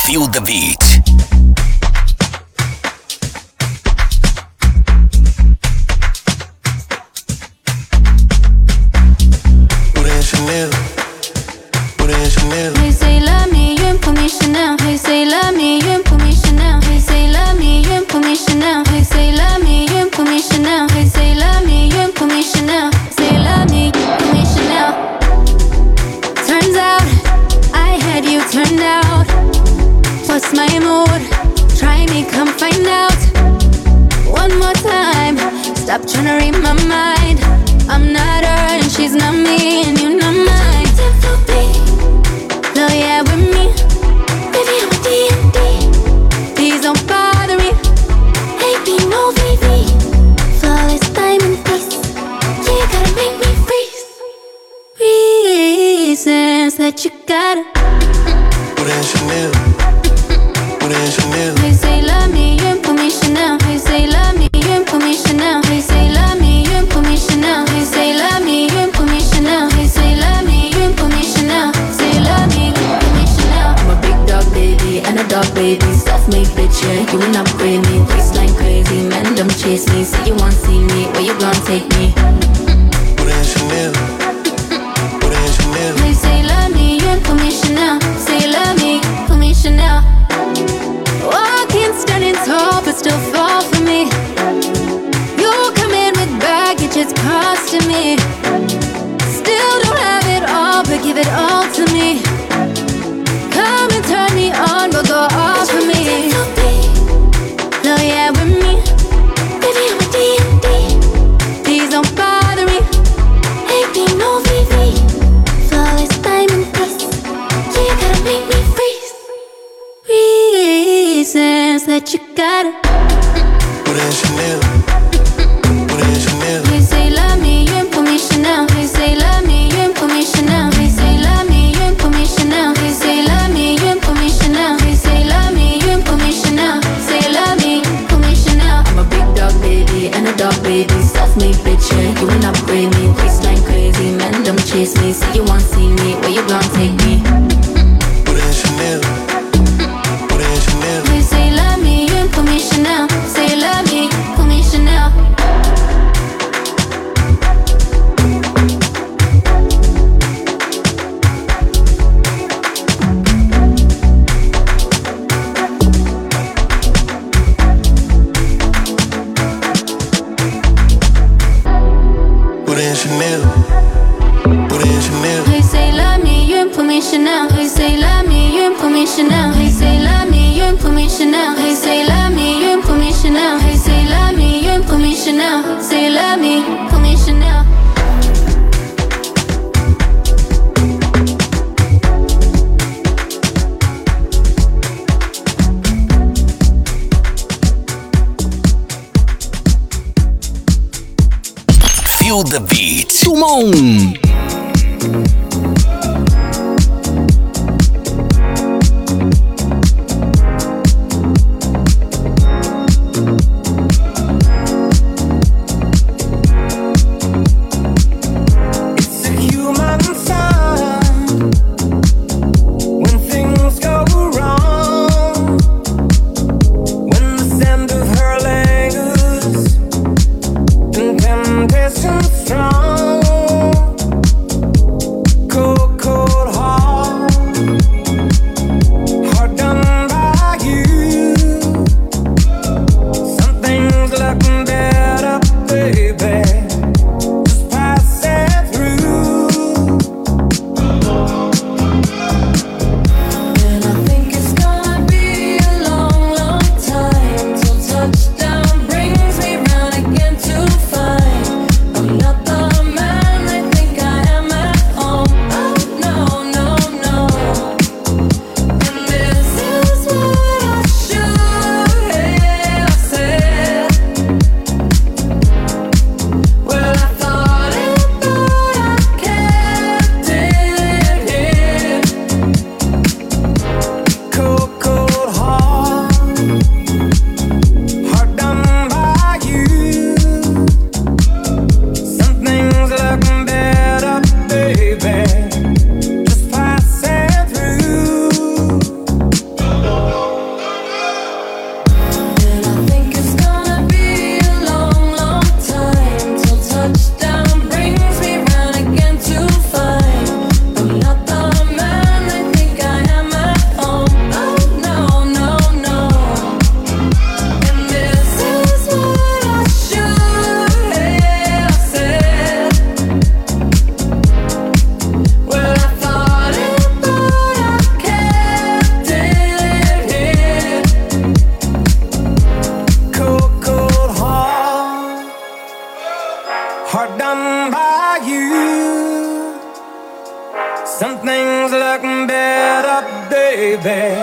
Feel the beat. Chanel, put in Chanel. Hey, say love me, you ain't put me Chanel. Hey, say love me, you ain't put me Chanel. Hey, say love me, you ain't put me Chanel. Hey, say love me, you ain't put me Chanel. Hey, say love me, you ain't put me Chanel. Say love me, put me Chanel. Turns out I had you turned out. What's my mood? Try me, come find out. One more time, stop trying to read my mind. I'm not her and she's not me, and you're not mine. No, yeah, with me. Baby, I'm a D&D. Please don't bother me. Hey, be no VV. Flawless diamond piece. Yeah, you gotta make me freeze. Reasons that you gotta Put in Chanel, put in Chanel. Hey, say love me, you ain't put me Chanel. Hey, say love me, you ain't put me Chanel. Hey, say love me, you ain't put me Chanel. Hey, say love me, you ain't put me Chanel. Hey, say love me, you ain't put me Chanel. Say love me, put me Chanel. I'm a big dog baby and a dog baby. Self-made bitch, yeah, you will not upgrade me. Waistline crazy, men don't chase me. Say you want see me, where you gonna take me? Put in Chanel, put in Chanel. Hey, say love me, you ain't put me Chanel. Say love me, put me Chanel. Walking, standing tall, but still fall for me. You come in with baggage, it's costing me. Still don't have it all, but give it all to me. Come and turn me on, but go off for me. No, yeah, with me. Baby, I'm a D&D. Please don't bother me. Hey, be no VV. Flawless diamond piece. Yeah, you gotta make me freeze. Reasons that you gotta Put in Chanel, put in Chanel. Hey, say love me, you ain't put me Chanel. Hey, say love me, you ain't put me Chanel. Hey, say love me, you ain't put me Chanel. Hey, say love me, you ain't put me Chanel. Hey, say love me, you ain't put me Chanel. Say love me, put me Chanel. I'm a big dog baby and a dog baby. Self-made bitch, yeah, you will not upgrade me. Waistline crazy, men don't chase me. Say you want see me, where you gonna take me? Put in Chanel, put in Chanel. Hey, say love me, you ain't put me Chanel. Say love me, put me Chanel. Put in Chanel, put in Chanel. Hey, say love me, you ain't put me Chanel. Hey, say love me, you ain't put me Chanel. Hey, say love me, you ain't put me Chanel. Hey, say love me, you ain't put me Chanel. Hey, say love me, you ain't put me Chanel. Say love me, put me Chanel. Feel the beat. Tout le monde. Strong.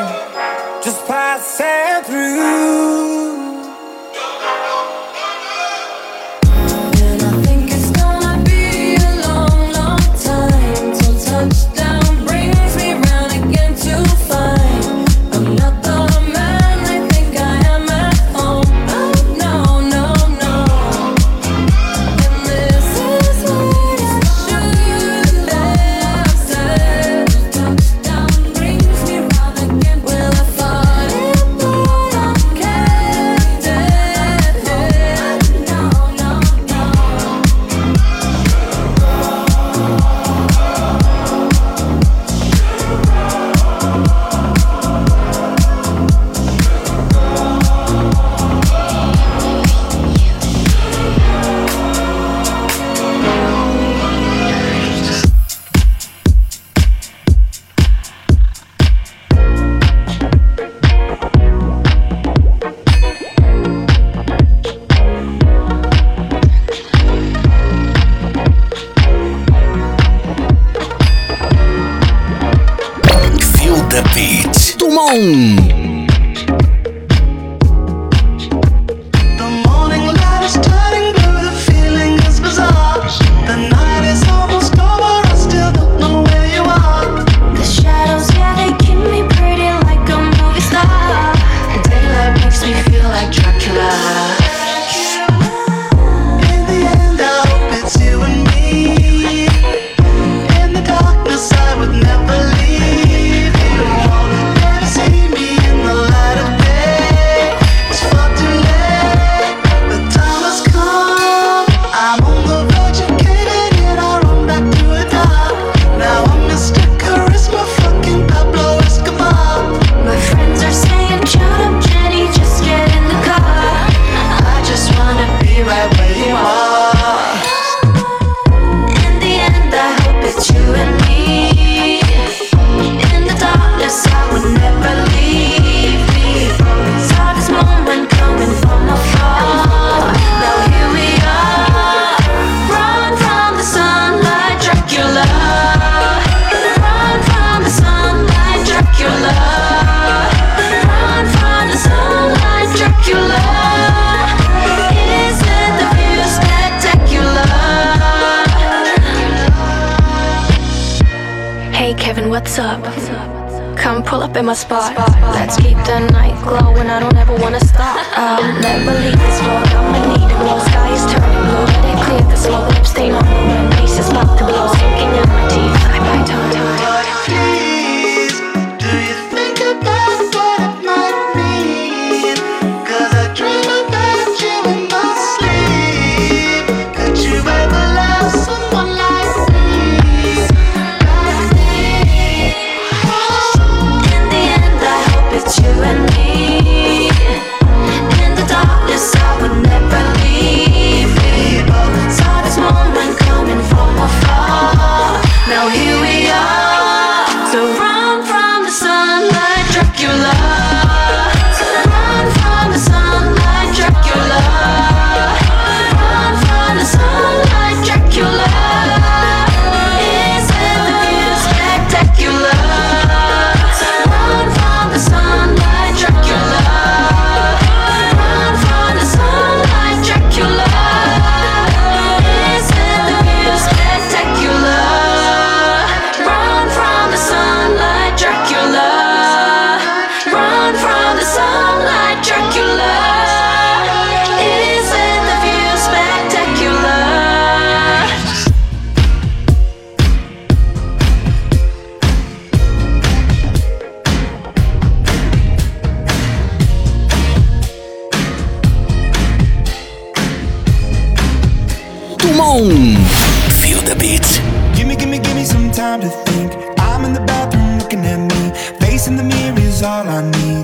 just passing through. Touchdown brings me round again to find I'm not the man I think I am at home. Oh no, no, no. And this is what I should have said. Touchdown brings me round again. Well, I thought it, but I'm candid. No, no, no. Feel the beat. Tout le monde. The morning light is turning blue, the feeling is bizarre. The night is almost over, I still don't know where you are. The shadows, yeah, they keep me pretty like a movie star. The daylight makes me feel like Dracula. In the end, I hope it's you and me. In the darkness, I would never leave you. Never see me in the light of day. It's far too late, the time has come. I'm on the verge of caving in, I run back to a top. Now I'm Mr. Charisma, fucking Pablo Escobar. My friends are saying, shut up, Jenny, just get in the car. I just wanna be right where you are. In the end, I hope it's you and me. In the darkness, I would never leave me. Saw this moment coming from afar. Now here we are. Run from the sunlight, Dracula. Run from the sunlight, Dracula. Run from the sunlight, Dracula. Isn't the view spectacular? Hey Kevin, what's up? Come pull up in my spot. Let's keep the night glowing. I don't ever wanna stop. I'll never leave this road. I'ma need it. The sky is turning blue. Let it clear the smoke. Lip stain on the wind. Face is about to blow. Sinking in my teeth. I bite tongue. But please, do you think about what it might mean? 'Cause I dream about you in my sleep. Could you ever love someone like me? Like me? In the end, I hope it's you and me. In the darkness, I would never leave me. Saw this moment coming from afar. Now here we are. So run from the sunlight, Dracula. Run from the sunlight, Dracula. Run from the sunlight, Dracula. Isn't the view spectacular? Run from the sunlight, Dracula. Run from the sunlight, Dracula. Isn't the view spectacular? Run from the sunlight, Dracula. Run from the sunlight, Dracula. Isn't the view spectacular? Tout le monde. Feel the beat. Give me some time to think. I'm in the bathroom looking at me. Facing the mirror is all I need.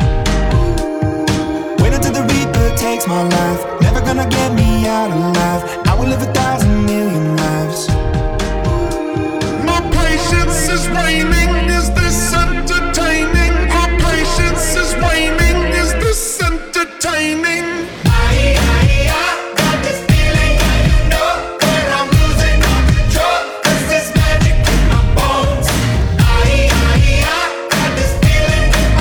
Wait until the Reaper takes my life. Never gonna get me out alive. I will live 1,000,000,000 lives. My patience is waning. Is this entertaining? My patience is waning. Is this entertaining? Got this feeling, you know that I'm losing control. 'Cause there's magic in my bones. Got this feeling.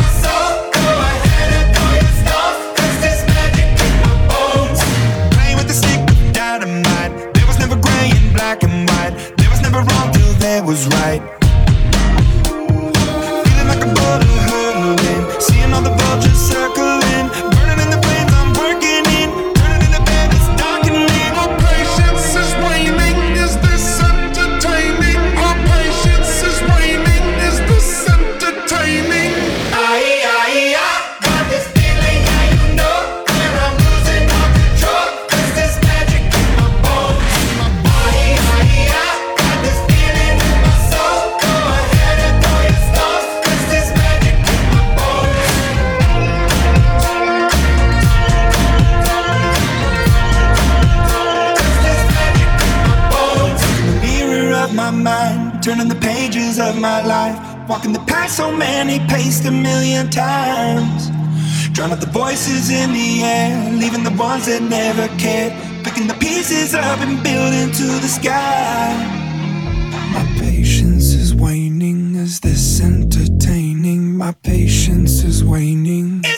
turning the pages of my life, walking the path so many paced a million times. Drown out the voices in the air, leaving the ones that never cared, picking the pieces up and building to the sky. My patience is waning, is this entertaining? My patience is waning.